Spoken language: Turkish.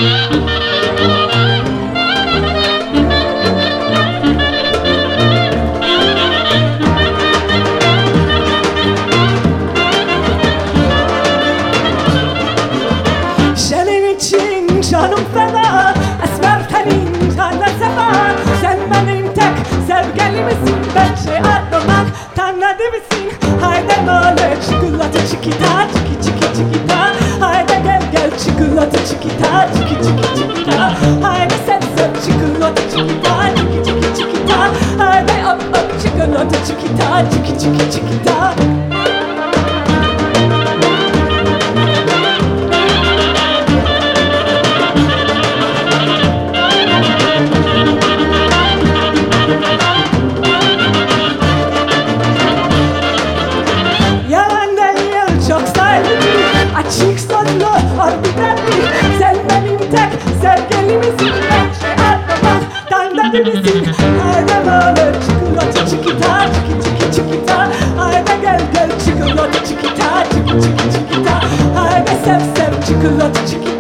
Senin için canım feda, esmer tenin tane sever. Sen benim tek sevgilimsin, ben şey aramak tanıdı mısın? Haydi böyle çikolata çikita, çiki çiki çikita. Haydi gel gel çikolata çikita, çiki çiki çikita. Haydi sen sen çikolata çikita, çiki çiki çikita. Haydi öp öp çikolata çikita, çiki çiki çikita. Açık sözlü, harbiden mi? Sen benim tek sevgilimsin. Ben şey aramak tanıdı mısın? Haydi böyle çikolata çikita, çiki çiki çikita. Haydi gel gel çikolata çikita, çiki çiki çikita. Haydi sev sev çikolata çikita.